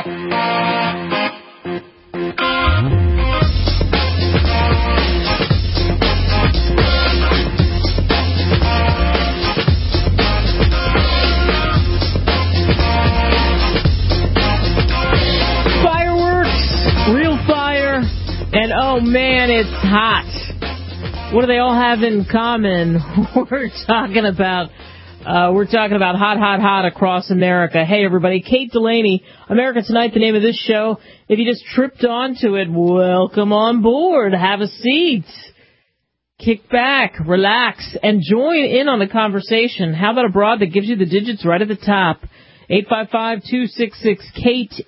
And oh man, it's hot. What do they all have in common? We're talking about hot across America. Hey everybody, Kate Delaney, America Tonight, the name of this show. If you just tripped onto it, welcome on board. Have a seat. Kick back, relax, and join in on the conversation. How about a broad that gives you the digits right at the top? 855-266-KATE,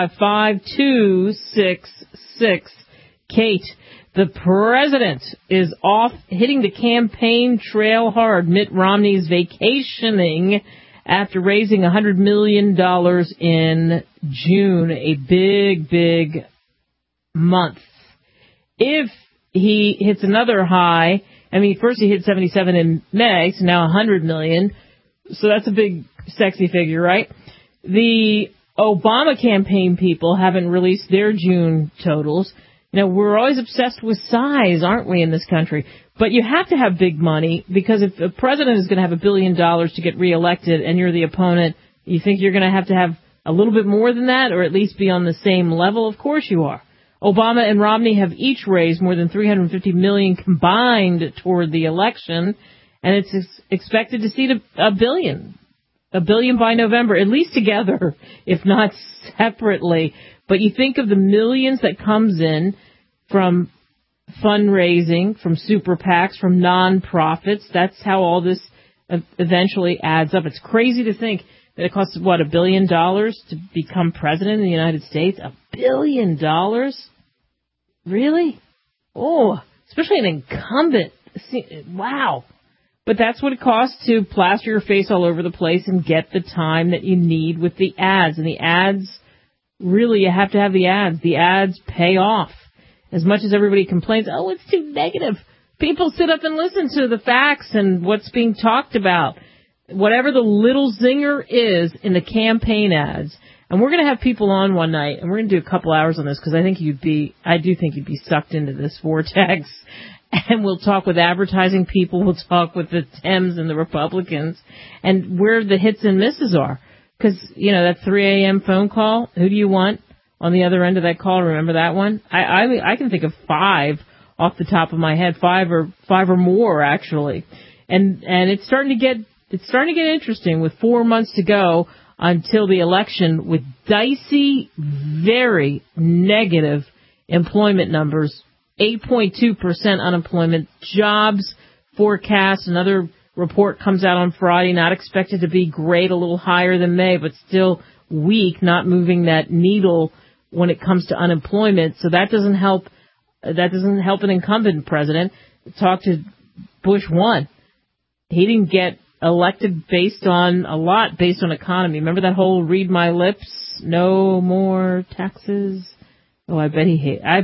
855-266-KATE. The president is off hitting the campaign trail hard. Mitt Romney's vacationing after raising $100 million in June. A big month. If he hits another high, first he hit 77 in May, so now $100 million. So that's a big, sexy figure, right? The Obama campaign people haven't released their June totals. We're always obsessed with size, aren't we, in this country? But you have to have big money, because if a president is going to have $1 billion to get reelected and you're the opponent, you think you're going to have a little bit more than that, or at least be on the same level? Of course you are. Obama and Romney have each raised more than $350 million combined toward the election, and it's expected to see $1 billion. $1 billion by November, at least together, if not separately. But you think of the millions that comes in from fundraising, from super PACs, from nonprofits. That's how all this eventually adds up. It's crazy to think that it costs, $1 billion to become president in the United States? $1 billion? Really? Oh, especially an incumbent. Wow. But that's what it costs to plaster your face all over the place and get the time that you need with the ads. And the ads, really, you have to have the ads. The ads pay off. As much as everybody complains, it's too negative. People sit up and listen to the facts and what's being talked about. Whatever the little zinger is in the campaign ads. And we're going to have people on one night, and we're going to do a couple hours on this, because I do think you'd be sucked into this vortex. And we'll talk with advertising people. We'll talk with the Dems and the Republicans, and where the hits and misses are. Because, that 3 a.m. phone call, who do you want on the other end of that call? Remember that one? I can think of 5 off the top of my head, 5 or more, actually. And it's starting to get interesting with 4 months to go until the election, with dicey, very negative employment numbers. 8.2% unemployment, jobs forecast. Another report comes out on Friday, not expected to be great, a little higher than May, but still weak, not moving that needle when it comes to unemployment. So that doesn't help an incumbent president. Talk to Bush 1. He didn't get elected based on economy. Remember that whole read my lips, no more taxes? Oh, I bet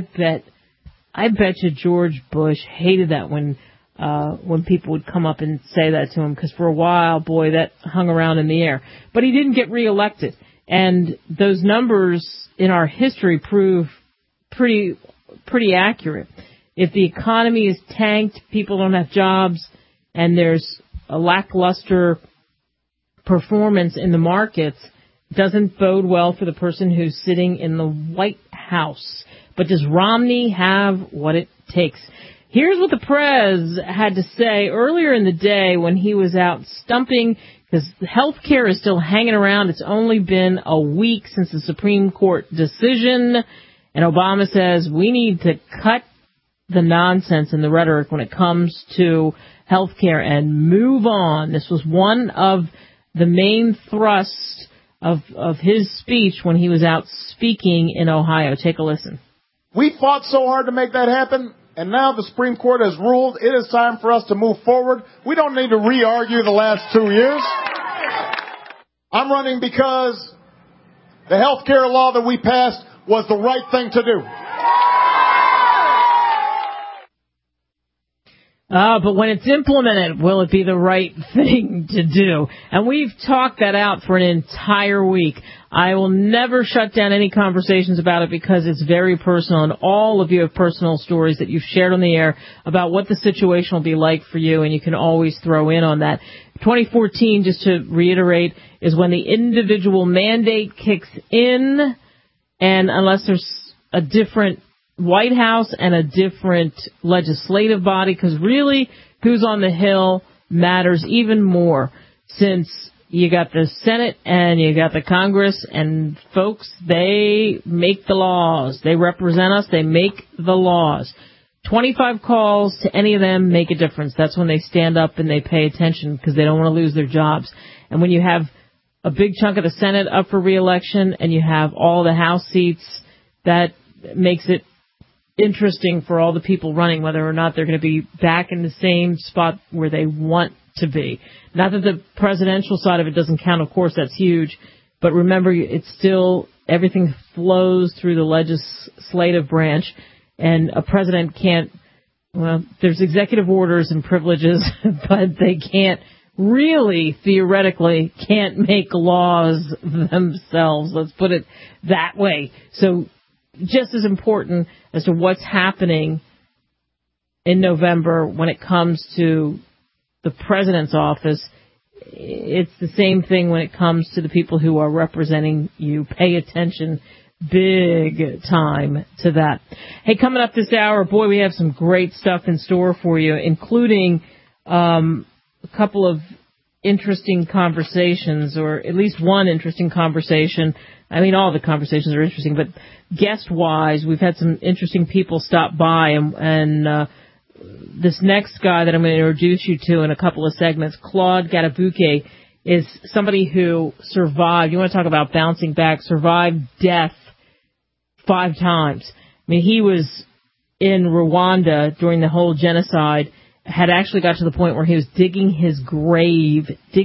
you George Bush hated that when people would come up and say that to him, because for a while, boy, that hung around in the air. But he didn't get reelected. And those numbers in our history prove pretty accurate. If the economy is tanked, people don't have jobs, and there's a lackluster performance in the markets, it doesn't bode well for the person who's sitting in the White House. But does Romney have what it takes? Here's what the Prez had to say earlier in the day when he was out stumping, because health care is still hanging around. It's only been a week since the Supreme Court decision, and Obama says we need to cut the nonsense and the rhetoric when it comes to health care and move on. This was one of the main thrusts of his speech when he was out speaking in Ohio. Take a listen. We fought so hard to make that happen, and now the Supreme Court has ruled it is time for us to move forward. We don't need to re-argue the last 2 years. I'm running because the health care law that we passed was the right thing to do. But when it's implemented, will it be the right thing to do? And we've talked that out for an entire week. I will never shut down any conversations about it because it's very personal, and all of you have personal stories that you've shared on the air about what the situation will be like for you, and you can always throw in on that. 2014, just to reiterate, is when the individual mandate kicks in, and unless there's a different White House and a different legislative body, because really who's on the Hill matters even more, since you got the Senate and you got the Congress, and folks, they make the laws. They represent us. They make the laws. 25 calls to any of them make a difference. That's when they stand up and they pay attention because they don't want to lose their jobs. And when you have a big chunk of the Senate up for re-election and you have all the House seats, that makes it interesting for all the people running, whether or not they're going to be back in the same spot where they want to be. Not that the presidential side of it doesn't count, of course, that's huge, but remember, it's still, everything flows through the legislative branch, and a president can't, well, there's executive orders and privileges, but they can't really, theoretically, can't make laws themselves. Let's put it that way. So, just as important as to what's happening in November when it comes to the president's office, it's the same thing when it comes to the people who are representing you. Pay attention big time to that. Hey, coming up this hour, boy, we have some great stuff in store for you, including a couple of interesting conversations, or at least one interesting conversation. I mean, all the conversations are interesting, but guest-wise, we've had some interesting people stop by, and this next guy that I'm going to introduce you to in a couple of segments, Claude Gatabuke, is somebody who survived, you want to talk about bouncing back, survived death 5 times. I mean, he was in Rwanda during the whole genocide, had actually got to the point where he was digging his grave.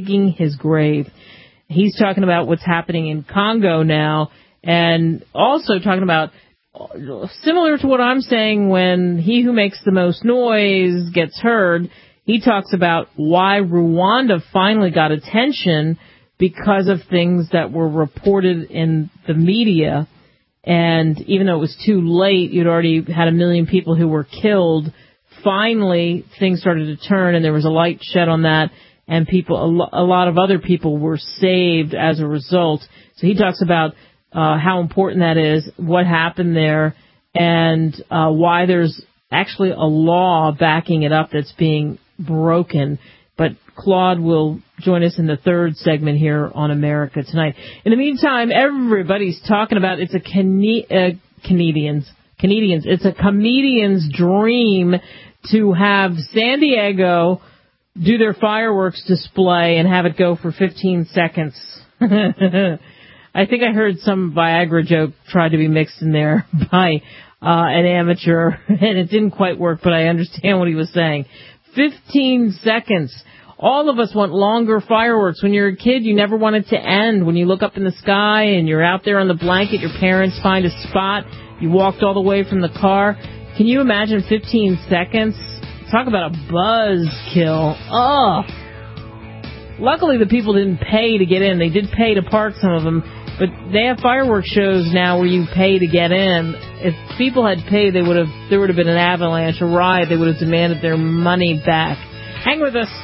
He's talking about what's happening in Congo now, and also talking about, similar to what I'm saying, when he who makes the most noise gets heard, he talks about why Rwanda finally got attention because of things that were reported in the media. And even though it was too late, you'd already had 1 million people who were killed. Finally, things started to turn, and there was a light shed on that, and people, a lot of other people were saved as a result. So he talks about how important that is, what happened there, and why there's actually a law backing it up that's being broken. But Claude will join us in the third segment here on America Tonight. In the meantime, everybody's talking about it's a Canadians. It's a comedian's dream to have San Diego do their fireworks display and have it go for 15 seconds. I think I heard some Viagra joke tried to be mixed in there by an amateur, and it didn't quite work, but I understand what he was saying. 15 seconds. All of us want longer fireworks. When you're a kid, you never want it to end. When you look up in the sky and you're out there on the blanket, your parents find a spot, you walked all the way from the car. Can you imagine 15 seconds? Talk about a buzzkill. Oh. Luckily, the people didn't pay to get in. They did pay to park, some of them, but they have fireworks shows now where you pay to get in. If people had paid, there would have been an avalanche, a riot. They would have demanded their money back. Hang with us.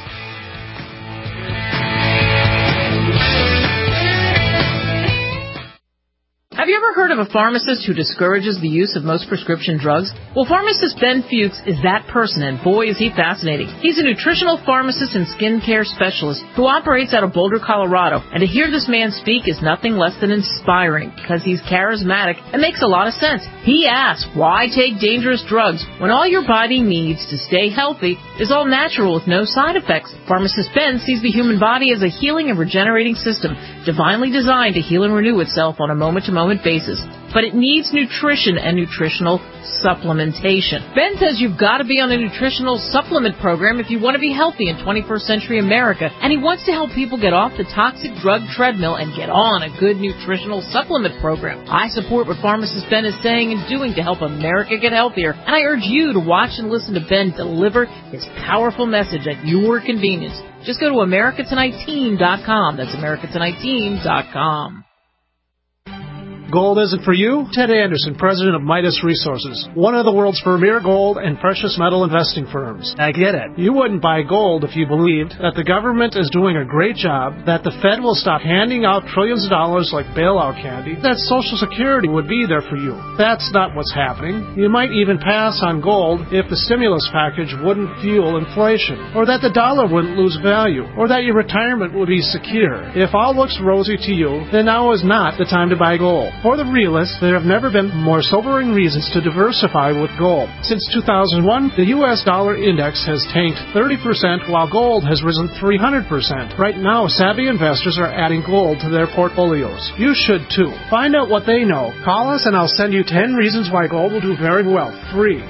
Have you ever heard of a pharmacist who discourages the use of most prescription drugs? Well, pharmacist Ben Fuchs is that person, and boy, is he fascinating. He's a nutritional pharmacist and skincare specialist who operates out of Boulder, Colorado. And to hear this man speak is nothing less than inspiring, because he's charismatic and makes a lot of sense. He asks, why take dangerous drugs when all your body needs to stay healthy is all natural with no side effects? Pharmacist Ben sees the human body as a healing and regenerating system, divinely designed to heal and renew itself on a moment-to-moment basis. but it needs nutrition and nutritional supplementation. Ben says you've got to be on a nutritional supplement program if you want to be healthy in 21st century America, and he wants to help people get off the toxic drug treadmill and get on a good nutritional supplement program. I support what pharmacist Ben is saying and doing to help America get healthier, and I urge you to watch and listen to Ben deliver his powerful message at your convenience. Just go to AmericaTonightTeam.com. That's AmericaTonightTeam.com. Gold isn't for you? Ted Anderson, president of Midas Resources, one of the world's premier gold and precious metal investing firms. I get it. You wouldn't buy gold if you believed that the government is doing a great job, that the Fed will stop handing out trillions of dollars like bailout candy, that Social Security would be there for you. That's not what's happening. You might even pass on gold if the stimulus package wouldn't fuel inflation, or that the dollar wouldn't lose value, or that your retirement would be secure. If all looks rosy to you, then now is not the time to buy gold. For the realists, there have never been more sobering reasons to diversify with gold. Since 2001, the U.S. dollar index has tanked 30%, while gold has risen 300%. Right now, savvy investors are adding gold to their portfolios. You should too. Find out what they know. Call us and I'll send you 10 reasons why gold will do very well. Free.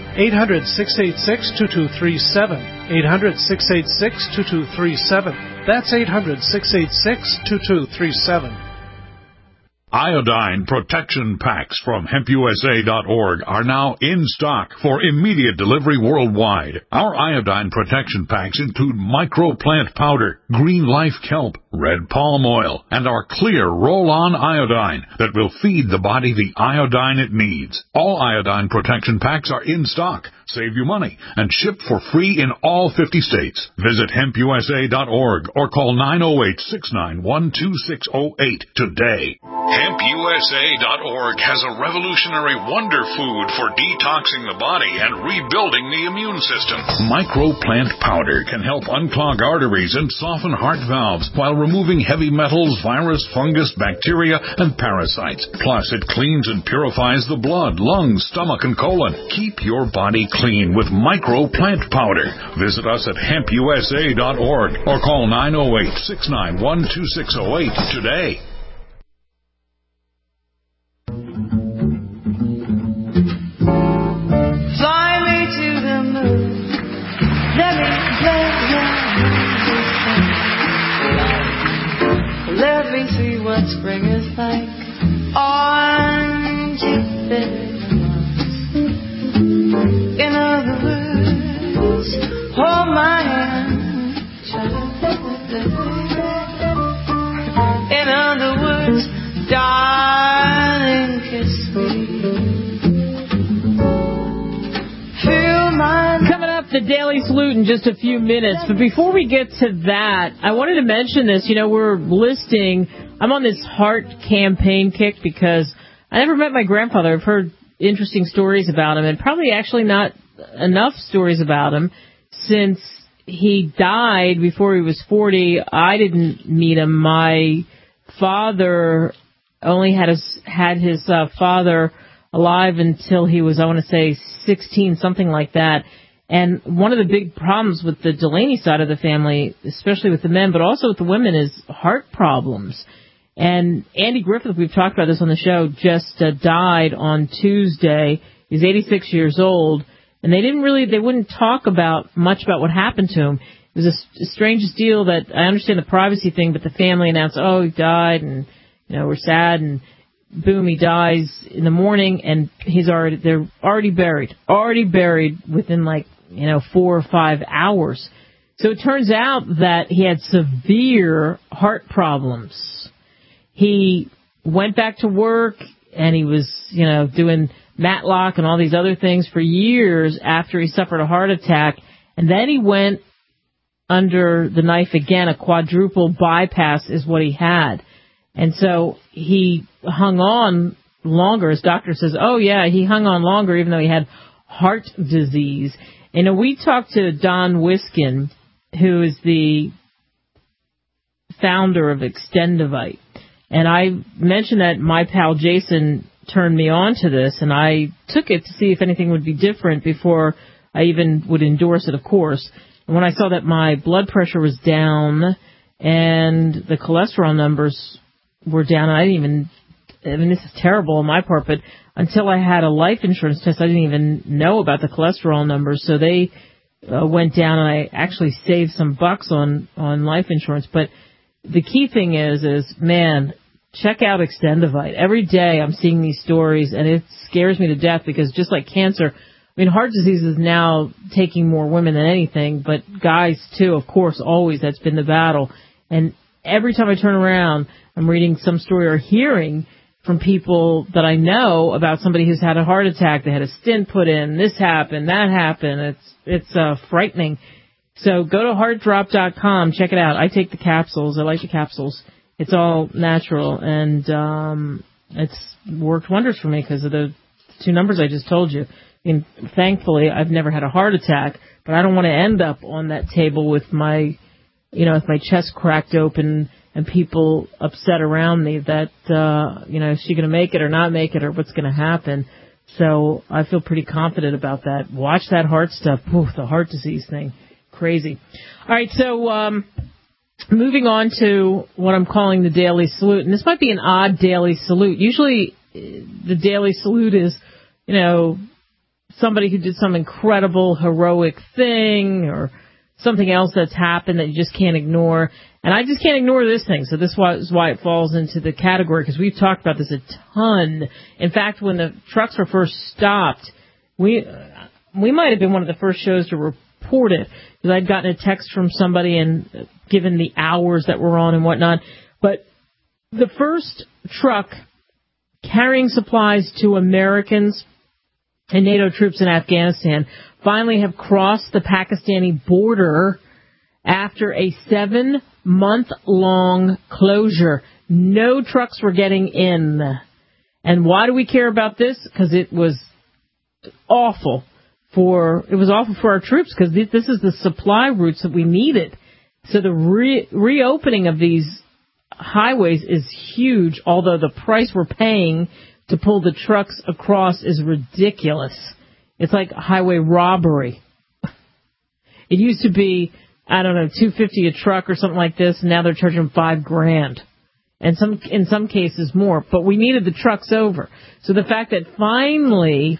800-686-2237. 800-686-2237. That's 800-686-2237. Iodine protection packs from HempUSA.org are now in stock for immediate delivery worldwide. Our iodine protection packs include microplant powder, green life kelp, red palm oil, and our clear roll-on iodine that will feed the body the iodine it needs. All iodine protection packs are in stock. Save you money and ship for free in all 50 states. Visit HempUSA.org or call 908-691-2608 today. HempUSA.org has a revolutionary wonder food for detoxing the body and rebuilding the immune system. Microplant powder can help unclog arteries and soften heart valves while removing heavy metals, virus, fungus, bacteria, and parasites. Plus, it cleans and purifies the blood, lungs, stomach, and colon. Keep your body clean with Microplant powder. Visit us at HempUSA.org or call 908-691-2608 today. Fly me to the moon. Let me play your Let me see what spring is like on Jupiter. In other words, hold my hand, child. In other words, darling, kiss me. Coming up, the Daily Salute in just a few minutes. But before we get to that, I wanted to mention this. You know, we're listing, I'm on this heart campaign kick because I never met my grandfather. I've heard interesting stories about him, and probably actually not enough stories about him since he died before he was 40. I didn't meet him. My father only had his father alive until he was, I want to say, 16, something like that. And one of the big problems with the Delaney side of the family, especially with the men, but also with the women, is heart problems. And Andy Griffith, we've talked about this on the show, just died on Tuesday. He's 86 years old. And they wouldn't talk much about what happened to him. It was the strangest deal that I understand the privacy thing, but the family announced, oh, he died, and, you know, we're sad, and boom, he dies in the morning, and they're already buried within 4 or 5 hours. So it turns out that he had severe heart problems. He went back to work, and he was, doing Matlock and all these other things for years after he suffered a heart attack. And then he went under the knife again. A quadruple bypass is what he had. And so he hung on longer. His doctor says, oh, yeah, he hung on longer even though he had heart disease. And we talked to Don Wiskin, who is the founder of Extendivite. And I mentioned that my pal Jason turned me on to this, and I took it to see if anything would be different before I even would endorse it, of course. And when I saw that my blood pressure was down and the cholesterol numbers were down, I I mean, this is terrible on my part, but until I had a life insurance test, I didn't even know about the cholesterol numbers. So they went down, and I actually saved some bucks on life insurance. But the key thing is, man, check out Extendivite. Every day I'm seeing these stories, and it scares me to death because just like cancer, I mean, heart disease is now taking more women than anything, but guys, too, of course, always. That's been the battle. And every time I turn around, I'm reading some story or hearing from people that I know about somebody who's had a heart attack. They had a stent put in. This happened. That happened. It's frightening. So go to heartdrop.com. Check it out. I take the capsules. I like the capsules. It's all natural, and it's worked wonders for me because of the two numbers I just told you. I mean, thankfully, I've never had a heart attack, but I don't want to end up on that table with my, with my chest cracked open and people upset around me that, is she going to make it or not make it or what's going to happen. So I feel pretty confident about that. Watch that heart stuff. Ooh, the heart disease thing. Crazy. All right, so moving on to what I'm calling the Daily Salute. And this might be an odd Daily Salute. Usually the Daily Salute is, somebody who did some incredible, heroic thing or something else that's happened that you just can't ignore. And I just can't ignore this thing. So this is why it falls into the category, because we've talked about this a ton. In fact, when the trucks were first stopped, we might have been one of the first shows to report it, because I'd gotten a text from somebody and given the hours that were on and whatnot. But the first truck carrying supplies to Americans and NATO troops in Afghanistan finally have crossed the Pakistani border after a 7-month-long closure. No trucks were getting in. And why do we care about this? Because it was awful for our troops, because this is the supply routes that we needed. So the reopening of these highways is huge, although the price we're paying to pull the trucks across is ridiculous. It's like highway robbery. It used to be, I don't know, $250 a truck or something like this, and now they're charging $5,000, and in some cases more. But we needed the trucks over. So the fact that finally,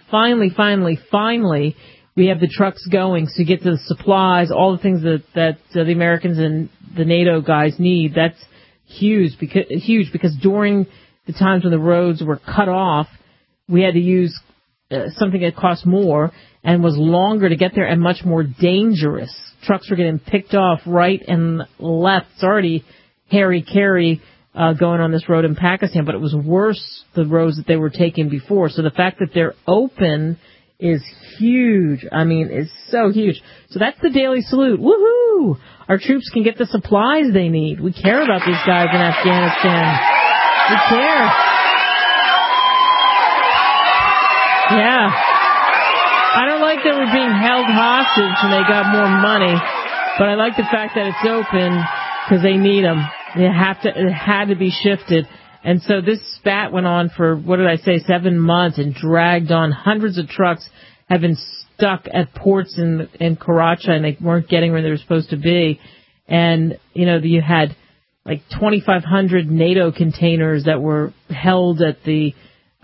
we have the trucks going to get to the supplies, all the things that the Americans and the NATO guys need, that's huge because during the times when the roads were cut off, we had to use something that cost more and was longer to get there and much more dangerous. Trucks were getting picked off right and left. It's already hairy-carry going on this road in Pakistan, but it was worse, the roads that they were taking before. So the fact that they're open is huge. I mean, it's so huge. So that's the Daily Salute. Woohoo! Our troops can get the supplies they need. We care about these guys in Afghanistan. We care. Yeah. I don't like that we're being held hostage and they got more money, but I like the fact that it's open because they need them. It had to be shifted. And so this spat went on for, 7 months and dragged on. Hundreds of trucks have been stuck at ports in Karachi, and they weren't getting where they were supposed to be. And, you had like 2,500 NATO containers that were held at the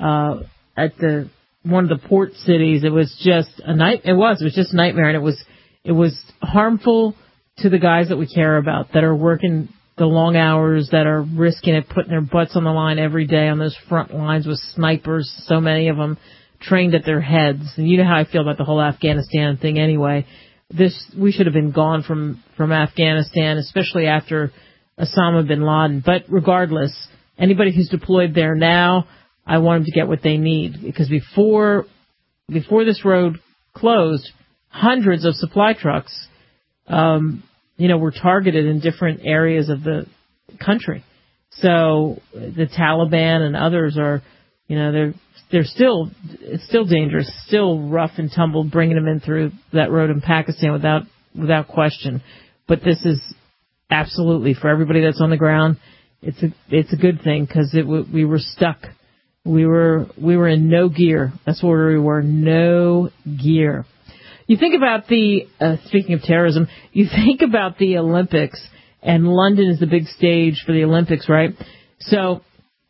one of the port cities. It was just a it was just a nightmare, and it was harmful to the guys that we care about, that are working the long hours, that are risking it, putting their butts on the line every day on those front lines with snipers, so many of them trained at their heads. And you know how I feel about the whole Afghanistan thing anyway. We should have been gone from Afghanistan, especially after Osama bin Laden. But regardless, anybody who's deployed there now, I want them to get what they need, because before this road closed, hundreds of supply trucks, were targeted in different areas of the country. So the Taliban and others are, it's still dangerous, still rough and tumble, bringing them in through that road in Pakistan without question. But this is absolutely, for everybody that's on the ground, it's a good thing, because we were stuck. We were in no gear. That's where we were, no gear. You think about speaking of terrorism, you think about the Olympics, and London is the big stage for the Olympics, right? So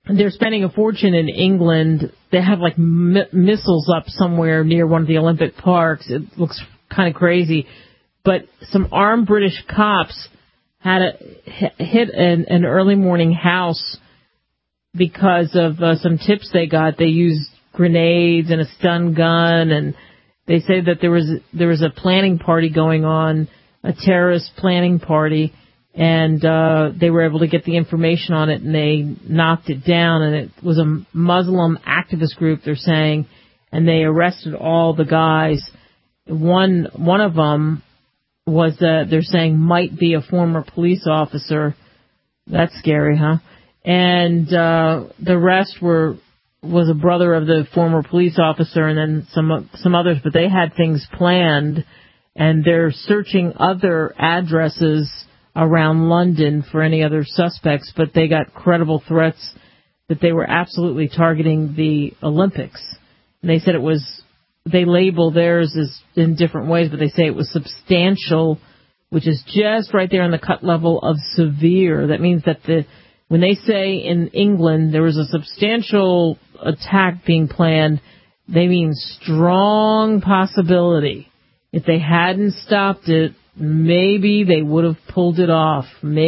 they're spending a fortune in England. They have like missiles up somewhere near one of the Olympic parks. It looks kind of crazy. But some armed British cops had hit an early morning house because of some tips they got. They used grenades and a stun gun, and they say that there was a planning party going on, a terrorist planning party, and they were able to get the information on it, and they knocked it down. And it was a Muslim activist group, they're saying, and they arrested all the guys. One of them was they're saying might be a former police officer. That's scary, huh? And the rest was a brother of the former police officer, and then some others, but they had things planned, and they're searching other addresses around London for any other suspects, but they got credible threats that they were absolutely targeting the Olympics. And they said they label theirs as in different ways, but they say it was substantial, which is just right there on the cut level of severe. That means that when they say in England there was a substantial attack being planned, they mean strong possibility. If they hadn't stopped it, maybe they would have pulled it off.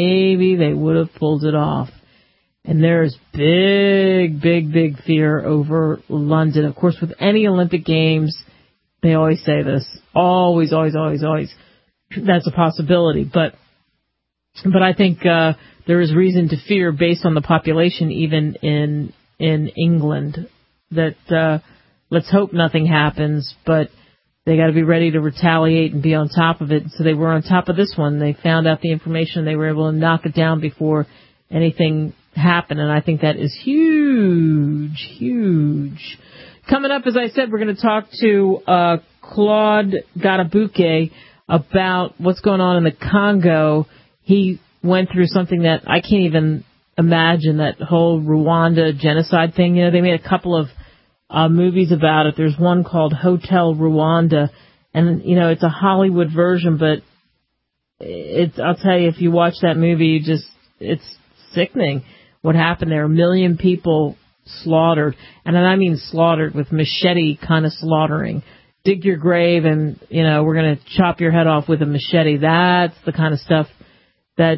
And there's big fear over London. Of course, with any Olympic Games, they always say this. Always. That's a possibility. But I think there is reason to fear based on the population, even in England, that let's hope nothing happens, but they got to be ready to retaliate and be on top of it. So they were on top of this one. They found out the information. They were able to knock it down before anything happened, and I think that is huge. Coming up, as I said, we're going to talk to Claude Gatabuke about what's going on in the Congo. He went through something that I can't even imagine, that whole Rwanda genocide thing. You know, they made a couple of movies about it. There's one called Hotel Rwanda, and, you know, it's a Hollywood version, but I'll tell you, if you watch that movie, it's sickening what happened there. 1 million people slaughtered, and I mean slaughtered with machete kind of slaughtering. Dig your grave and, you know, we're going to chop your head off with a machete. That's the kind of stuff that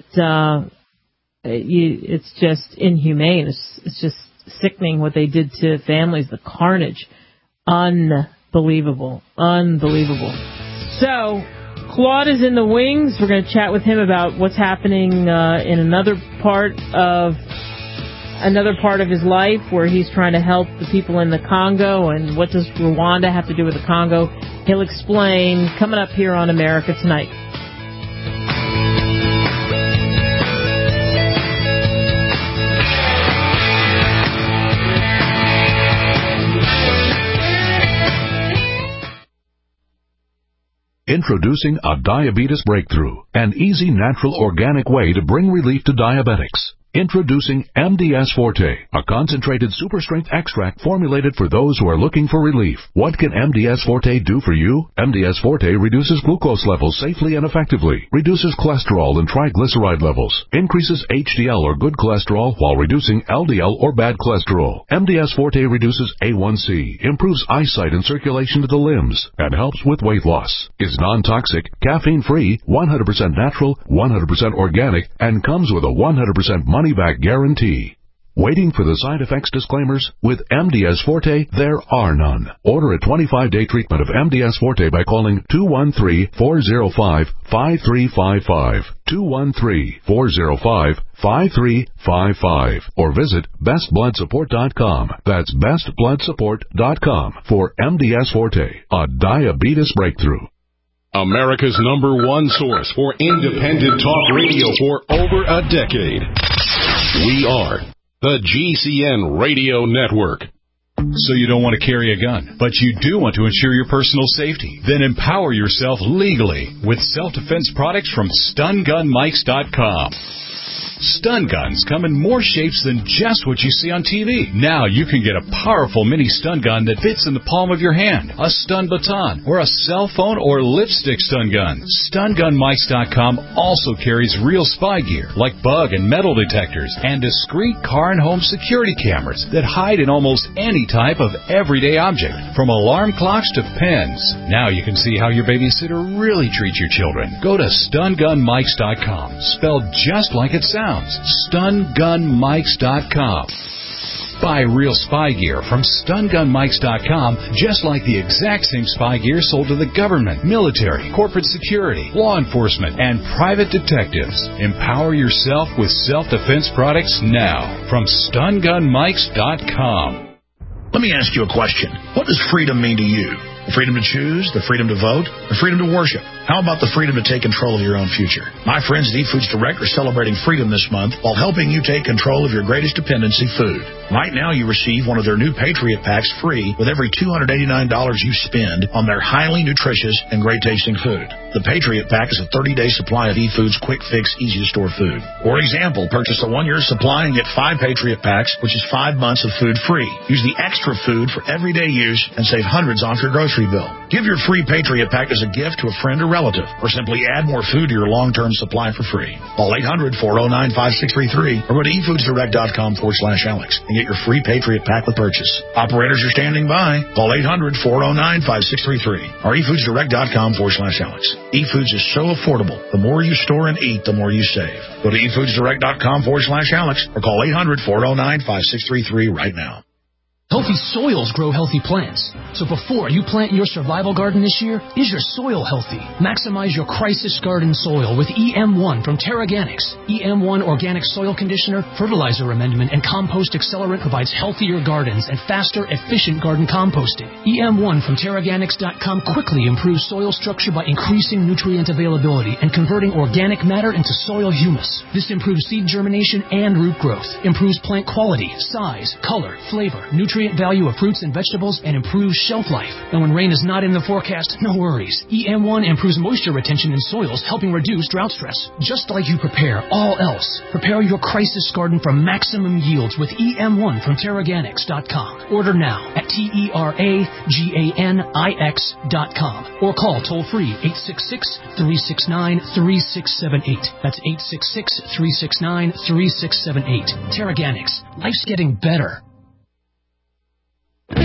it's just inhumane. It's just sickening what they did to families, the carnage. Unbelievable. So, Claude is in the wings. We're going to chat with him about what's happening in another part of his life, where he's trying to help the people in the Congo, and what does Rwanda have to do with the Congo. He'll explain, coming up here on America Tonight. Introducing a diabetes breakthrough, an easy, natural, organic way to bring relief to diabetics. Introducing MDS Forte, a concentrated super-strength extract formulated for those who are looking for relief. What can MDS Forte do for you? MDS Forte reduces glucose levels safely and effectively, reduces cholesterol and triglyceride levels, increases HDL or good cholesterol while reducing LDL or bad cholesterol. MDS Forte reduces A1C, improves eyesight and circulation to the limbs, and helps with weight loss. Is non-toxic, caffeine-free, 100% natural, 100% organic, and comes with a 100% money-back guarantee. Waiting for the side effects disclaimers? With MDS Forte, there are none. Order a 25-day treatment of MDS Forte by calling 213-405-5355, 213-405-5355, or visit bestbloodsupport.com. That's bestbloodsupport.com for MDS Forte, a diabetes breakthrough. America's #1 source for independent talk radio for over a decade. We are the GCN Radio Network. So you don't want to carry a gun, but you do want to ensure your personal safety? Then empower yourself legally with self-defense products from StunGunMikes.com. Stun guns come in more shapes than just what you see on TV. Now you can get a powerful mini stun gun that fits in the palm of your hand, a stun baton, or a cell phone or lipstick stun gun. StunGunMics.com also carries real spy gear like bug and metal detectors and discreet car and home security cameras that hide in almost any type of everyday object, from alarm clocks to pens. Now you can see how your babysitter really treats your children. Go to StunGunMics.com, spelled just like it sounds. StunGunMics.com. Buy real spy gear from StunGunMics.com, just like the exact same spy gear sold to the government, military, corporate security, law enforcement, and private detectives. Empower yourself with self-defense products now from StunGunMics.com. Let me ask you a question. What does freedom mean to you? The freedom to choose, the freedom to vote, the freedom to worship. How about the freedom to take control of your own future? My friends at eFoods Direct are celebrating freedom this month while helping you take control of your greatest dependency, food. Right now, you receive one of their new Patriot Packs free with every $289 you spend on their highly nutritious and great-tasting food. The Patriot Pack is a 30-day supply of eFoods quick fix, easy-to-store food. For example, purchase a 1-year supply and get 5 Patriot Packs, which is 5 months of food free. Use the extra food for everyday use and save hundreds off your grocery bill. Give your free Patriot Pack as a gift to a friend or relative, or simply add more food to your long-term supply for free. Call 800-409-5633 or go to eFoodsDirect.com/Alex and get your free Patriot Pack with purchase. Operators are standing by. Call 800-409-5633 or eFoodsDirect.com/Alex. eFoods is so affordable. The more you store and eat, the more you save. Go to eFoodsDirect.com/Alex or call 800-409-5633 right now. Healthy soils grow healthy plants. So before you plant your survival garden this year, is your soil healthy? Maximize your crisis garden soil with EM1 from TerraGanix. EM1 Organic Soil Conditioner, Fertilizer Amendment, and Compost Accelerant provides healthier gardens and faster, efficient garden composting. EM1 from TerraGanix.com quickly improves soil structure by increasing nutrient availability and converting organic matter into soil humus. This improves seed germination and root growth, improves plant quality, size, color, flavor, nutrient value of fruits and vegetables, and improves shelf life. And when rain is not in the forecast, no worries. EM1 improves moisture retention in soils, helping reduce drought stress. Just like you prepare all else, prepare your crisis garden for maximum yields with EM1 from TerraGanix.com. Order now at TerraGanix.com or call toll-free 866-369-3678. That's 866-369-3678. TerraGanix. Life's getting better. All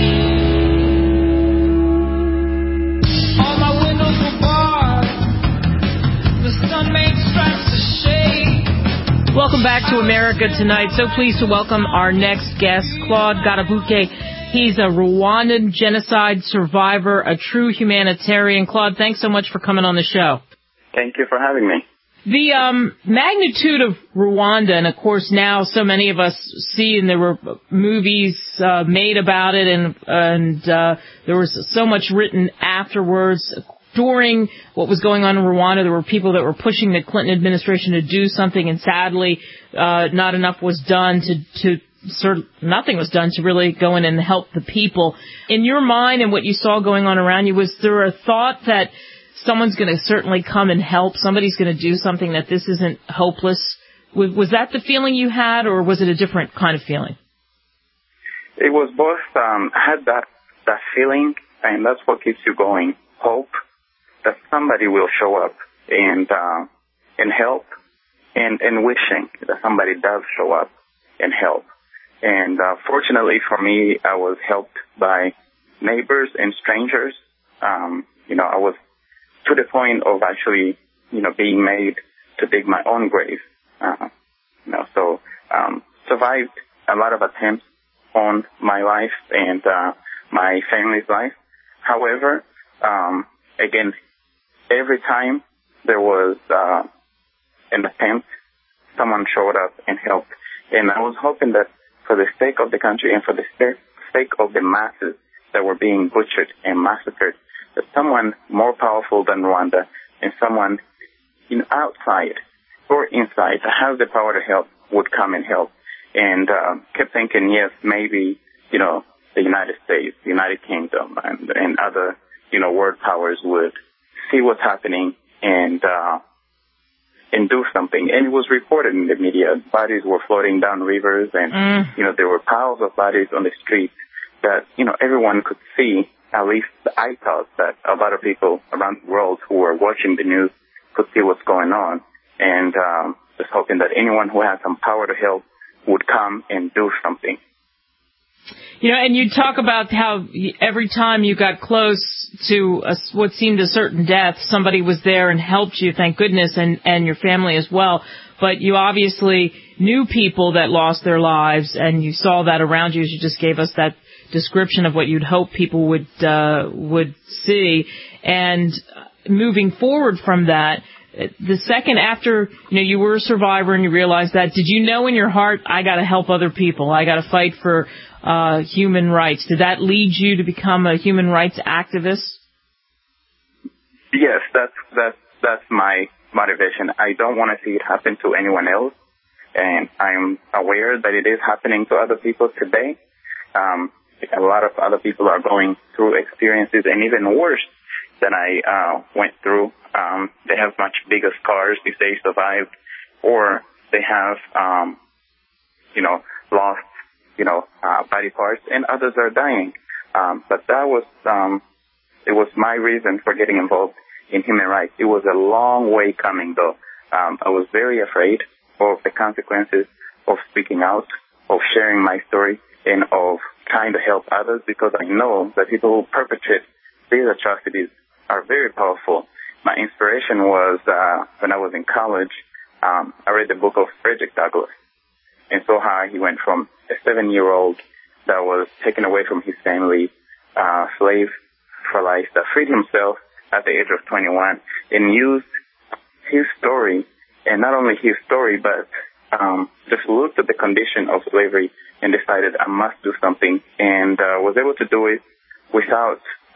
my windows were barred. The sun made stripes of shade. Welcome back to America Tonight. So pleased to welcome our next guest, Claude Garabuke. He's a Rwandan genocide survivor, a true humanitarian. Claude, thanks so much for coming on the show. Thank you for having me. The magnitude of Rwanda, and of course now so many of us see, and there were movies made about it, and there was so much written afterwards. During what was going on in Rwanda, there were people that were pushing the Clinton administration to do something, and sadly, not enough was done nothing was done to really go in and help the people. In your mind and what you saw going on around you, was there a thought that someone's going to certainly come and help, somebody's going to do something, that this isn't hopeless? Was that the feeling you had, or was it a different kind of feeling? It was both. I had that feeling, and that's what keeps you going. Hope that somebody will show up and help, and wishing that somebody does show up and help. And fortunately for me, I was helped by neighbors and strangers. I was to the point of actually, being made to dig my own grave. Survived a lot of attempts on my life and my family's life. However, again, every time there was an attempt, someone showed up and helped. And I was hoping that for the sake of the country and for the sake of the masses that were being butchered and massacred, that someone more powerful than Rwanda and someone outside or inside that has the power to help would come and help. And kept thinking, yes, maybe, the United States, the United Kingdom, and other, world powers would see what's happening and do something. And it was reported in the media. Bodies were floating down rivers, and there were piles of bodies on the street that everyone could see. At least I thought that a lot of people around the world who were watching the news could see what's going on, and just hoping that anyone who had some power to help would come and do something. And you talk about how every time you got close to what seemed a certain death, somebody was there and helped you, thank goodness, and your family as well. But you obviously knew people that lost their lives, and you saw that around you as you just gave us that description of what you'd hope people would see. And moving forward from that, the second after you were a survivor and you realized that, did you know in your heart, I got to help other people, I got to fight for human rights? Did that lead you to become a human rights activist? Yes, that's my motivation. I don't want to see it happen to anyone else, and I'm aware that it is happening to other people today. A lot of other people are going through experiences, and even worse than I went through. They have much bigger scars if they survived, or they have, lost, body parts, and others are dying. But that was, it was my reason for getting involved in human rights. It was a long way coming, though. I was very afraid of the consequences of speaking out, of sharing my story, and of trying to help others, because I know that people who perpetrate these atrocities are very powerful. My inspiration was when I was in college, I read the book of Frederick Douglass, and saw how he went from a 7-year-old that was taken away from his family, slave for life, that freed himself at the age of 21, and used his story, and not only his story, but just looked at the condition of slavery and decided I must do something, and was able to do it without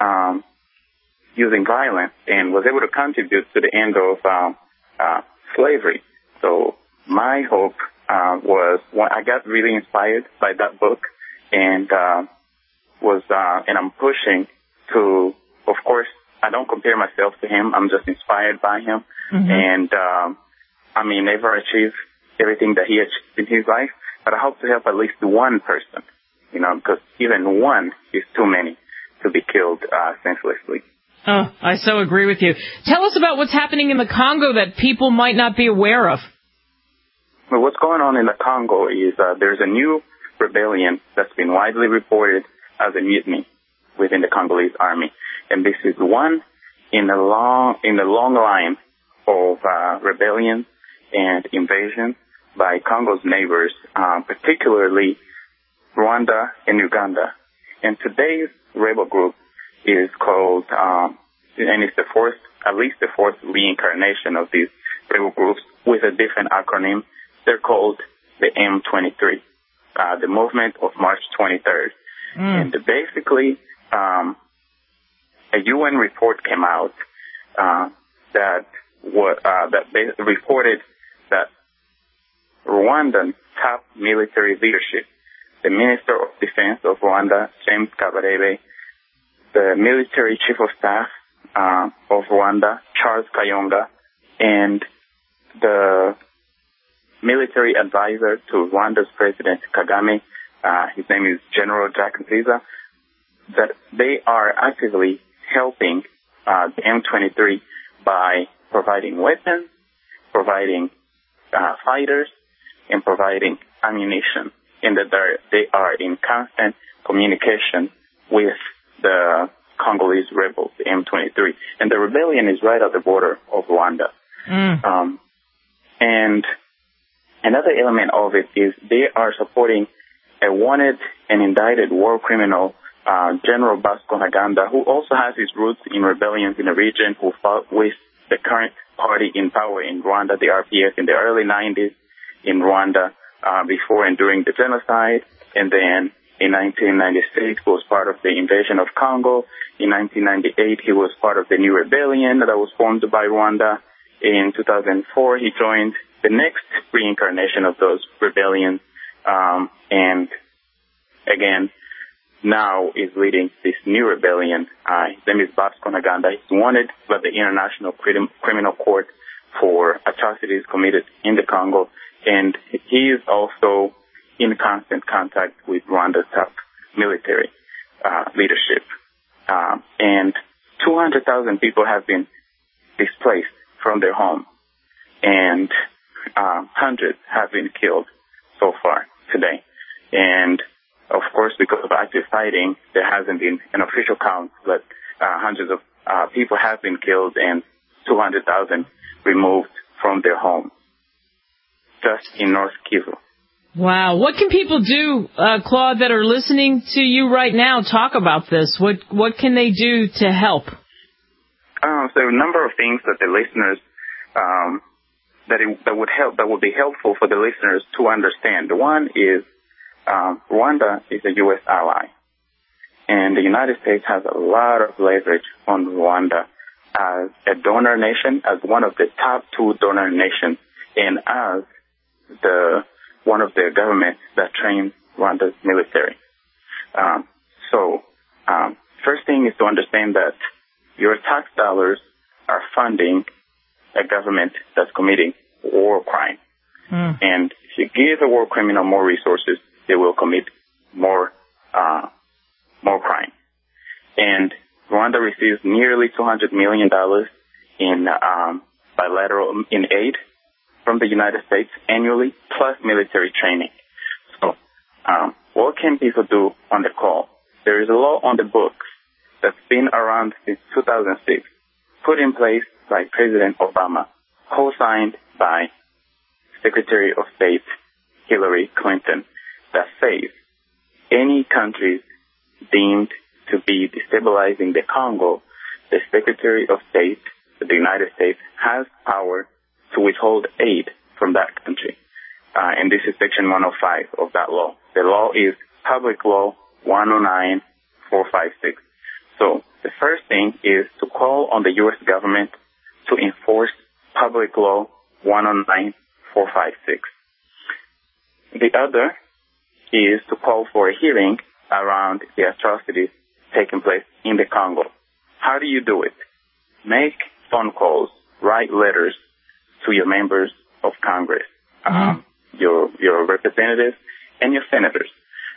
using violence, and was able to contribute to the end of slavery. So my hope was, when I got really inspired by that book, and and I'm pushing to, of course, I don't compare myself to him. I'm just inspired by him, and I may never achieve everything that he achieved in his life, but I hope to help at least one person, because even one is too many to be killed senselessly. Oh, I so agree with you. Tell us about what's happening in the Congo that people might not be aware of. Well, what's going on in the Congo is there's a new rebellion that's been widely reported as a mutiny within the Congolese army, and this is one in the long line of rebellions and invasions by Congo's neighbors, particularly Rwanda and Uganda. And today's rebel group is called, and it's at least the fourth reincarnation of these rebel groups with a different acronym. They're called the M23, the Movement of March 23rd. And basically, a UN report came out that reported that Rwandan top military leadership, the Minister of Defense of Rwanda, James Kabarebe, the military chief of staff of Rwanda, Charles Kayonga, and the military advisor to Rwanda's President Kagame, his name is General Jack Nziza, that they are actively helping the M23 by providing weapons, providing fighters, and providing ammunition, and that they are in constant communication with the Congolese rebels, the M23. And the rebellion is right at the border of Rwanda. And another element of it is they are supporting a wanted and indicted war criminal, General Bosco Ntaganda, who also has his roots in rebellions in the region, who fought with the current party in power in Rwanda, the RPF, in the early 90s in Rwanda, before and during the genocide. And then in 1996, he was part of the invasion of Congo. In 1998, he was part of the new rebellion that was formed by Rwanda. In 2004, he joined the next reincarnation of those rebellions, and again, now is leading this new rebellion. His name is Bosco Ntaganda. He's wanted by the International Criminal Court for atrocities committed in the Congo, and he is also in constant contact with Rwanda's top military leadership. And 200,000 people have been displaced from their home, and hundreds have been killed so far today. And of course, because of active fighting, there hasn't been an official count, but hundreds of people have been killed and 200,000 removed from their home, just in North Kivu. Wow. What can people do, Claude, that are listening to you right now talk about this? What can they do to help? So a number of things that the listeners that would be helpful for the listeners to understand. One is Rwanda is a U.S. ally, and the United States has a lot of leverage on Rwanda as a donor nation, as one of the top 2 donor nations, and as one of the governments that trains Rwanda's military. First thing is to understand that your tax dollars are funding a government that's committing war crime. And if you give a war criminal more resources, they will commit more crime. And Rwanda receives nearly $200 million in bilateral aid from the United States annually, plus military training. So, what can people do on the call? There is a law on the books that's been around since 2006, put in place by President Obama, co-signed by Secretary of State Hillary Clinton, that says any countries deemed to be destabilizing the Congo, the Secretary of State of the United States has power to withhold aid from that country. And this is Section 105 of that law. The law is Public Law 109-456. So the first thing is to call on the U.S. government to enforce Public Law 109-456. The other is to call for a hearing around the atrocities taking place in the Congo. How do you do it? Make phone calls, write letters to your members of Congress, your representatives, and your senators.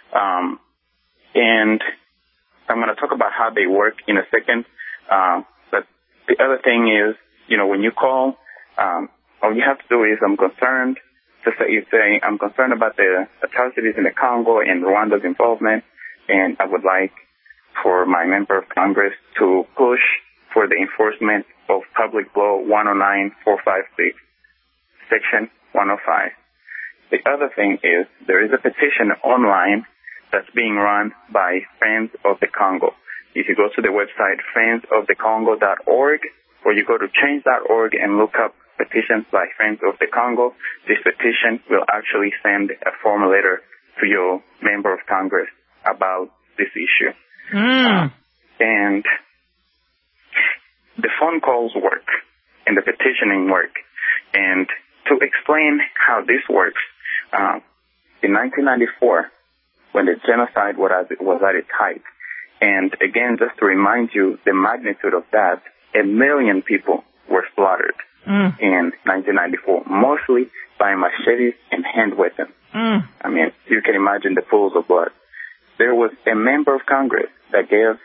And I'm going to talk about how they work in a second. But the other thing is, when you call, all you have to do is, I'm concerned about the atrocities in the Congo and Rwanda's involvement, and I would like for my member of Congress to push for the enforcement of Public Law 109-456, Section 105. The other thing is there is a petition online that's being run by Friends of the Congo. If you go to the website friendsofthecongo.org, or you go to change.org and look up petitions by Friends of the Congo, this petition will actually send a formal letter to your member of Congress about this issue. And the phone calls work and the petitioning work. And to explain how this works, in 1994, when the genocide was at its height, and again, just to remind you the magnitude of that, 1 million people were slaughtered in 1994, mostly by machetes and hand weapons. I mean, you can imagine the pools of blood. There was a member of Congress that gave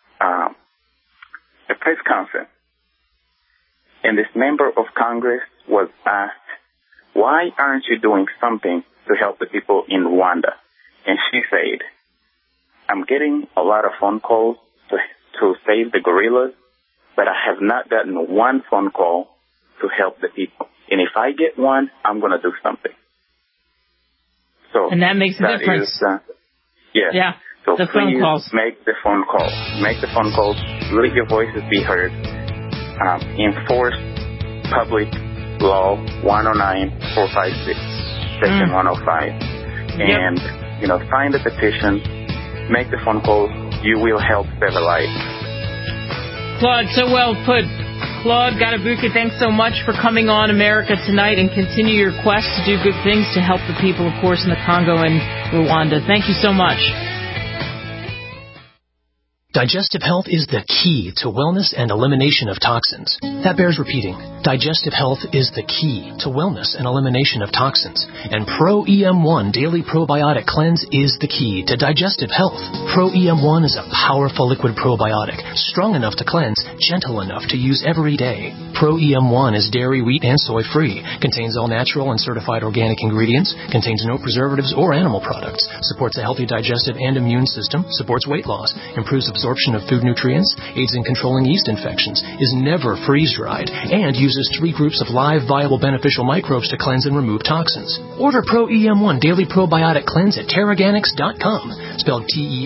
a press conference, and this member of Congress was asked, why aren't you doing something to help the people in Rwanda? And she said, I'm getting a lot of phone calls to save the guerrillas, but I have not gotten one phone call to help the people. And if I get one, I'm going to do something. So, and that makes a difference. Yeah. So the phone calls. Make the phone calls. Make the phone calls. Let your voices be heard. Enforce Public Law 109-456, Section 105. And, sign the petition. Make the phone calls. You will help save a life. Claude, so well put. Claude Gatabuke, thanks so much for coming on America Tonight, and continue your quest to do good things to help the people, of course, in the Congo and Rwanda. Thank you so much. Digestive health is the key to wellness and elimination of toxins. That bears repeating. Digestive health is the key to wellness and elimination of toxins. And Pro EM1 Daily Probiotic Cleanse is the key to digestive health. Pro EM1 is a powerful liquid probiotic, strong enough to cleanse, gentle enough to use every day. Pro EM1 is dairy, wheat, and soy-free, contains all natural and certified organic ingredients, contains no preservatives or animal products, supports a healthy digestive and immune system, supports weight loss, improves absorption of food nutrients, aids in controlling yeast infections, is never freeze-dried, and uses 3 groups of live, viable, beneficial microbes to cleanse and remove toxins. Order Pro EM1 Daily Probiotic Cleanse at Terraganix.com, spelled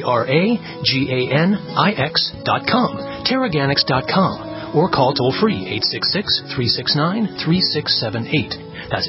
Terraganix.com, Terraganix.com, or call toll-free 866-369-3678. That's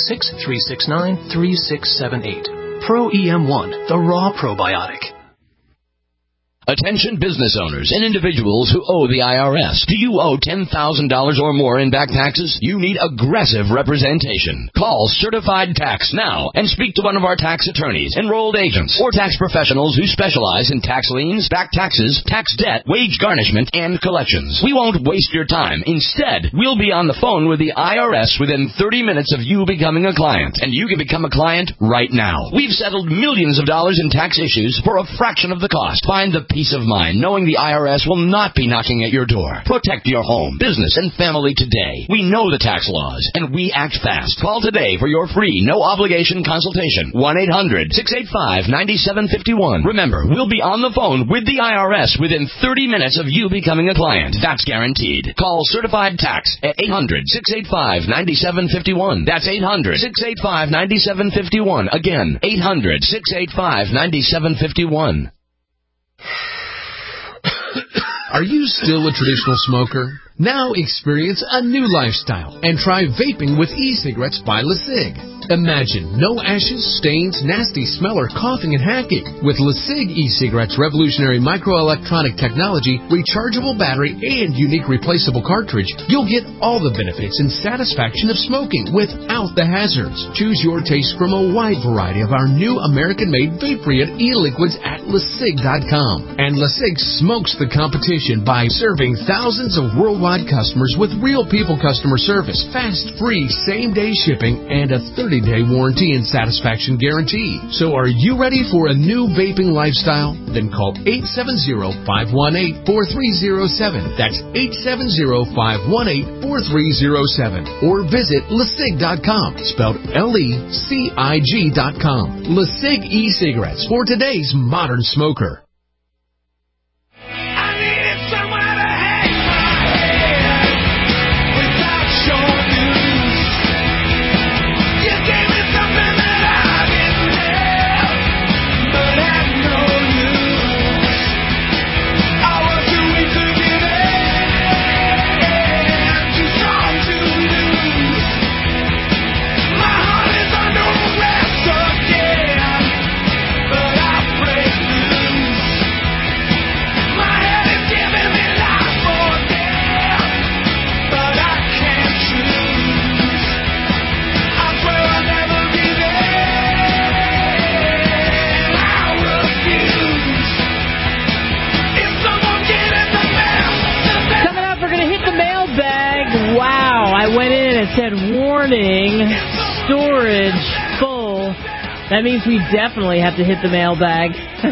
866-369-3678. Pro EM1, the raw probiotic. Attention business owners and individuals who owe the IRS. Do you owe $10,000 or more in back taxes? You need aggressive representation. Call Certified Tax now and speak to one of our tax attorneys, enrolled agents, or tax professionals who specialize in tax liens, back taxes, tax debt, wage garnishment, and collections. We won't waste your time. Instead, we'll be on the phone with the IRS within 30 minutes of you becoming a client, and you can become a client right now. We've settled millions of dollars in tax issues for a fraction of the cost. Find the peace of mind knowing the IRS will not be knocking at your door. Protect your home, business, and family today. We know the tax laws, and we act fast. Call today for your free, no-obligation consultation. 1-800-685-9751. Remember, we'll be on the phone with the IRS within 30 minutes of you becoming a client. That's guaranteed. Call Certified Tax at 800-685-9751. That's 800-685-9751. Again, 800-685-9751. Are you still a traditional smoker? Now experience a new lifestyle and try vaping with e-cigarettes by LeSig. Imagine no ashes, stains, nasty smell, or coughing and hacking. With LeSig e-cigarettes' revolutionary microelectronic technology, rechargeable battery, and unique replaceable cartridge, you'll get all the benefits and satisfaction of smoking without the hazards. Choose your taste from a wide variety of our new American-made vape-free e-liquids at LeSig.com. And LeSig smokes the competition by serving thousands of worldwide customers with real people customer service, fast, free, same-day shipping, and a 30-day warranty and satisfaction guarantee. So are you ready for a new vaping lifestyle? Then call 870-518-4307. That's 870-518-4307. Or visit LeSig.com, spelled LECIG.com. LeSig e-cigarettes for today's modern smoker. Said warning, storage full. That means we definitely have to hit the mailbag.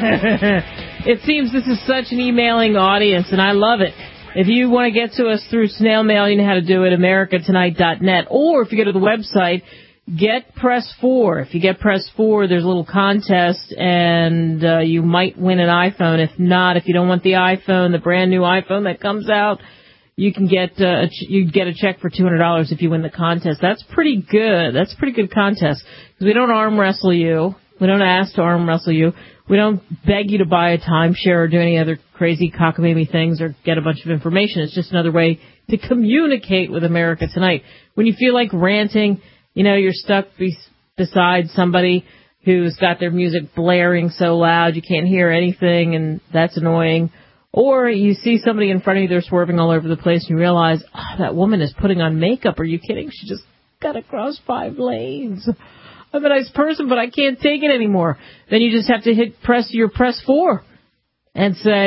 It seems this is such an emailing audience, and I love it. If you want to get to us through snail mail, you know how to do it, americatonight.net. Or if you go to the website, get Press 4. If you get Press 4, there's a little contest, and you might win an iPhone. If not, if you don't want the iPhone, the brand new iPhone that comes out, you can get a check for $200 if you win the contest. That's pretty good. That's a pretty good contest. Because we don't arm wrestle you. We don't ask to arm wrestle you. We don't beg you to buy a timeshare or do any other crazy cockamamie things or get a bunch of information. It's just another way to communicate with America Tonight. When you feel like ranting, you know, you're stuck beside somebody who's got their music blaring so loud you can't hear anything, and that's annoying. Or you see somebody in front of you, they're swerving all over the place, and you realize, oh, that woman is putting on makeup. Are you kidding? She just got across 5 lanes. I'm a nice person, but I can't take it anymore. Then you just have to press 4 and say,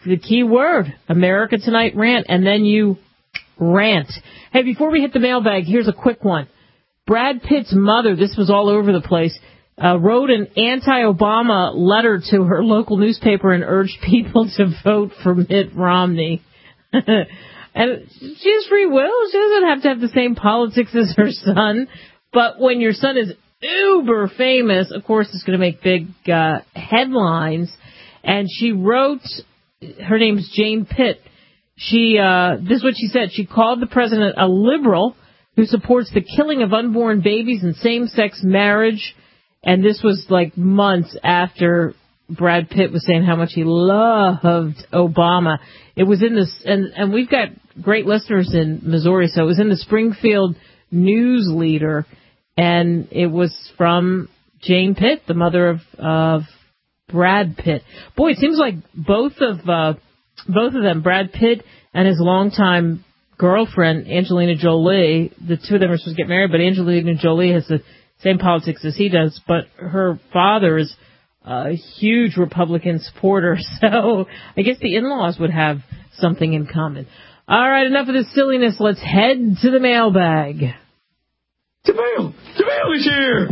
the key word. America Tonight rant, and then you rant. Hey, before we hit the mailbag, here's a quick one. Brad Pitt's mother, this was all over the place, wrote an anti-Obama letter to her local newspaper and urged people to vote for Mitt Romney. And she has free will. She doesn't have to have the same politics as her son. But when your son is uber famous, of course, it's going to make big headlines. And she wrote, her name's Jane Pitt. This is what she said. She called the president a liberal who supports the killing of unborn babies and same-sex marriage. And this was like months after Brad Pitt was saying how much he loved Obama. It was in this, and we've got great listeners in Missouri, so it was in the Springfield News Leader, and it was from Jane Pitt, the mother of Brad Pitt. Boy, it seems like both of them, Brad Pitt and his longtime girlfriend, Angelina Jolie, the two of them are supposed to get married, but Angelina Jolie has the same politics as he does, but her father is a huge Republican supporter, so I guess the in-laws would have something in common. All right, enough of this silliness. Let's head to the mailbag. JaVale is here.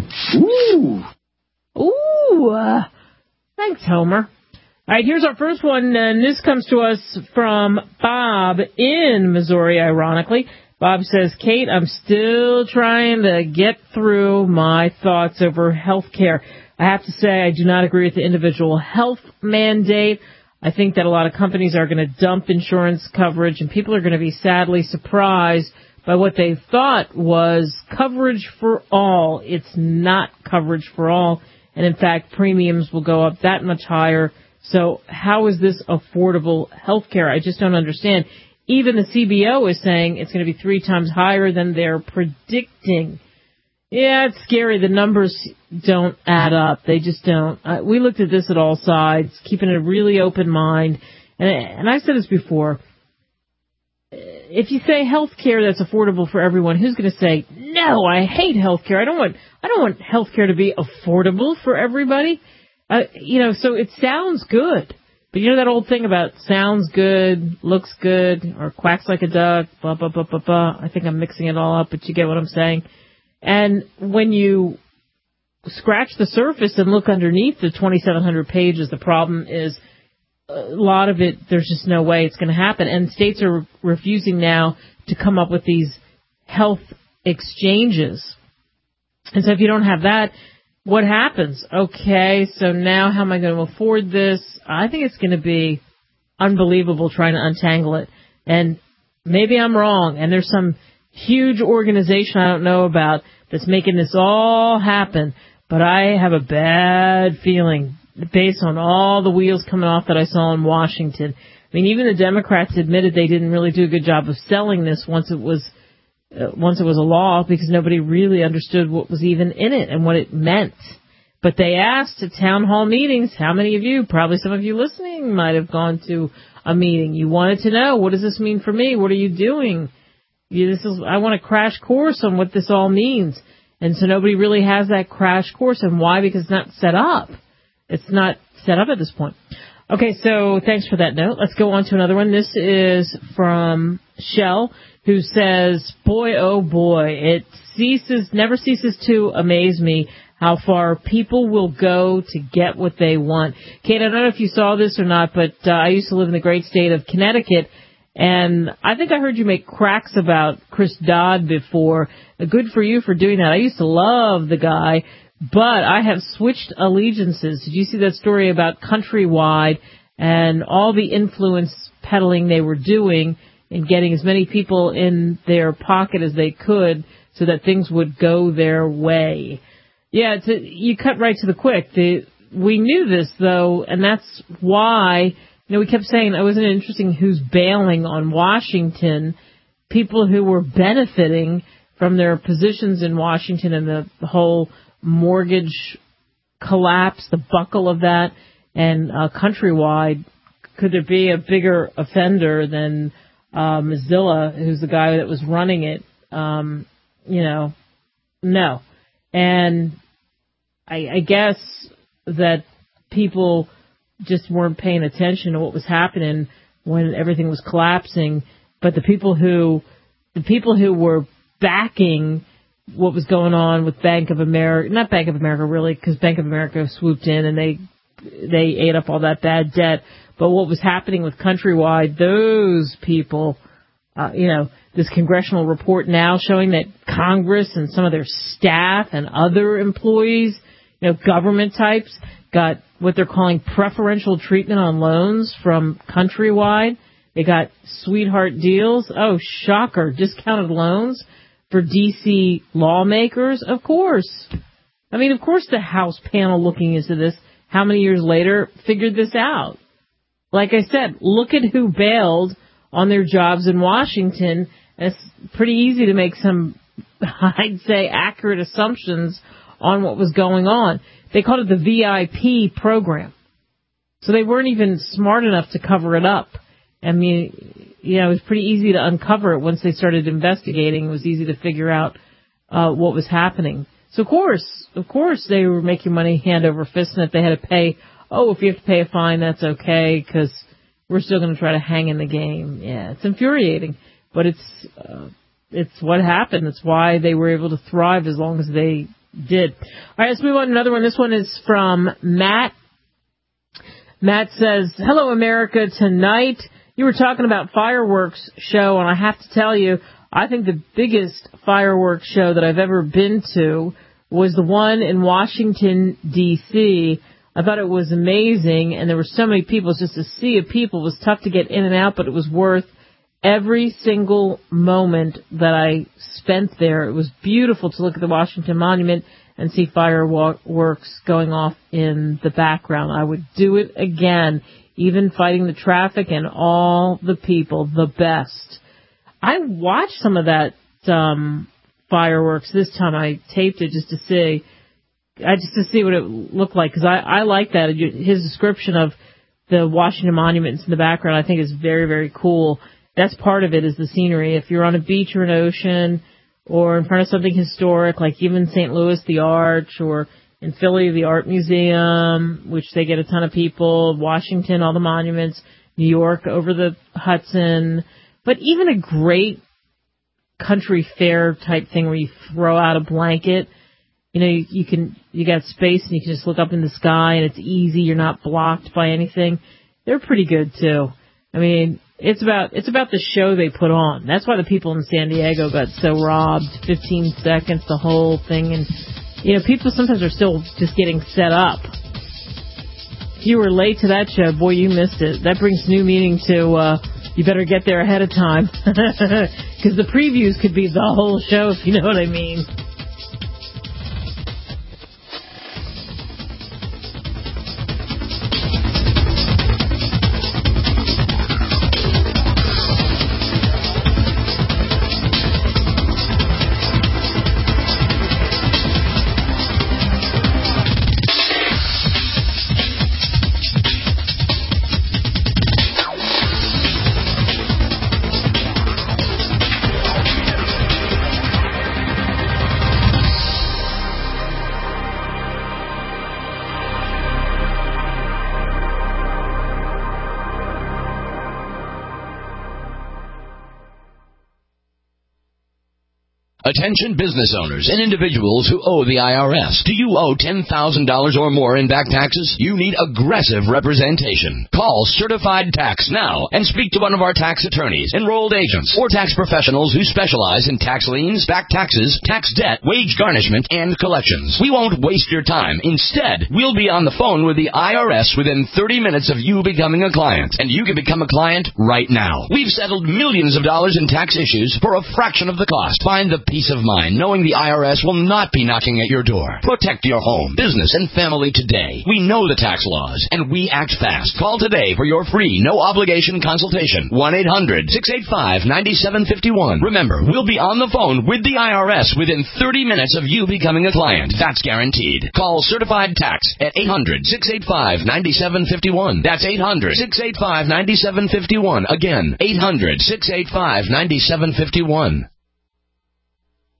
Ooh. Thanks, Homer. All right, here's our first one, and this comes to us from Bob in Missouri, ironically. Bob says, Kate, I'm still trying to get through my thoughts over health care. I have to say I do not agree with the individual health mandate. I think that a lot of companies are going to dump insurance coverage, and people are going to be sadly surprised by what they thought was coverage for all. It's not coverage for all, and in fact, premiums will go up that much higher. So how is this affordable health care? I just don't understand. Even the CBO is saying it's going to be 3 times higher than they're predicting. Yeah, it's scary. The numbers don't add up. They just don't. We looked at this at all sides, keeping a really open mind. And I've said this before. If you say health care that's affordable for everyone, who's going to say, no, I hate health care. I don't want health care to be affordable for everybody. So it sounds good. But you know that old thing about sounds good, looks good, or quacks like a duck, blah, blah, blah, blah, blah. I think I'm mixing it all up, but you get what I'm saying. And when you scratch the surface and look underneath the 2,700 pages, the problem is a lot of it, there's just no way it's going to happen. And states are refusing now to come up with these health exchanges. And so if you don't have that, what happens? Okay, so now how am I going to afford this? I think it's going to be unbelievable trying to untangle it. And maybe I'm wrong, and there's some huge organization I don't know about that's making this all happen, but I have a bad feeling based on all the wheels coming off that I saw in Washington. I mean, even the Democrats admitted they didn't really do a good job of selling this once it was a law, because nobody really understood what was even in it and what it meant. But they asked at town hall meetings, how many of you, probably some of you listening, might have gone to a meeting. You wanted to know, what does this mean for me? What are you doing? I want a crash course on what this all means. And so nobody really has that crash course. And why? Because it's not set up. It's not set up at this point. Okay, so thanks for that note. Let's go on to another one. This is from Shell, who says, boy, oh boy, it never ceases to amaze me how far people will go to get what they want. Kate, I don't know if you saw this or not, but I used to live in the great state of Connecticut, and I think I heard you make cracks about Chris Dodd before. Good for you for doing that. I used to love the guy, but I have switched allegiances. Did you see that story about Countrywide and all the influence peddling they were doing in getting as many people in their pocket as they could so that things would go their way? Yeah, you cut right to the quick. We knew this, though, and that's why, we kept saying, wasn't it interesting who's bailing on Washington? People who were benefiting from their positions in Washington and the whole mortgage collapse, the buckle of that, and Countrywide. Could there be a bigger offender than Mozilla, who's the guy that was running it? No. And I guess that people just weren't paying attention to what was happening when everything was collapsing. But the people who were backing what was going on with Bank of America, not Bank of America really, because Bank of America swooped in and they ate up all that bad debt. But what was happening with Countrywide, those people, this congressional report now showing that Congress and some of their staff and other employees, government types, got what they're calling preferential treatment on loans from Countrywide. They got sweetheart deals. Oh, shocker. Discounted loans for D.C. lawmakers. Of course. Of course the House panel looking into this, how many years later, figured this out. Like I said, look at who bailed on their jobs in Washington. It's pretty easy to make some, I'd say, accurate assumptions on what was going on. They called it the VIP program. So they weren't even smart enough to cover it up. It was pretty easy to uncover it once they started investigating. It was easy to figure out what was happening. So, of course, they were making money hand over fist, and if they had to pay, if you have to pay a fine, that's okay, because we're still going to try to hang in the game. Yeah, it's infuriating, but it's what happened. It's why they were able to thrive as long as they did. All right, let's move on to another one. This one is from Matt. Matt says, "Hello, America. Tonight, you were talking about fireworks show, and I have to tell you, I think the biggest fireworks show that I've ever been to was the one in Washington, D.C. I thought it was amazing, and there were so many people. It was just a sea of people. It was tough to get in and out, but it was worth every single moment that I spent there. It was beautiful to look at the Washington Monument and see fireworks going off in the background. I would do it again, even fighting the traffic and all the people, the best." I watched some of that fireworks this time. I taped it just to see what it looked like, because I like that. His description of the Washington monuments in the background, I think, is very, very cool. That's part of it, is the scenery. If you're on a beach or an ocean or in front of something historic, like even St. Louis, the Arch, or in Philly, the Art Museum, which they get a ton of people, Washington, all the monuments, New York, over the Hudson. But even a great country fair type thing where you throw out a blanket, you got space and you can just look up in the sky and it's easy. You're not blocked by anything. They're pretty good too. It's about the show they put on. That's why the people in San Diego got so robbed. 15 seconds, the whole thing. And, people sometimes are still just getting set up. If you were late to that show, boy, you missed it. That brings new meaning to, you better get there ahead of time. Because the previews could be the whole show, if you know what I mean. Attention business owners and individuals who owe the IRS. Do you owe $10,000 or more in back taxes? You need aggressive representation. Call Certified Tax now and speak to one of our tax attorneys, enrolled agents, or tax professionals who specialize in tax liens, back taxes, tax debt, wage garnishment, and collections. We won't waste your time. Instead, we'll be on the phone with the IRS within 30 minutes of you becoming a client. And you can become a client right now. We've settled millions of dollars in tax issues for a fraction of the cost. Find the peace of mind knowing the IRS will not be knocking at your door. Protect your home, business, and family today. We know the tax laws, and we act fast. Call today for your free, no-obligation consultation. 1-800-685-9751. Remember, we'll be on the phone with the IRS within 30 minutes of you becoming a client. That's guaranteed. Call Certified Tax at 800-685-9751. That's 800-685-9751. Again, 800-685-9751.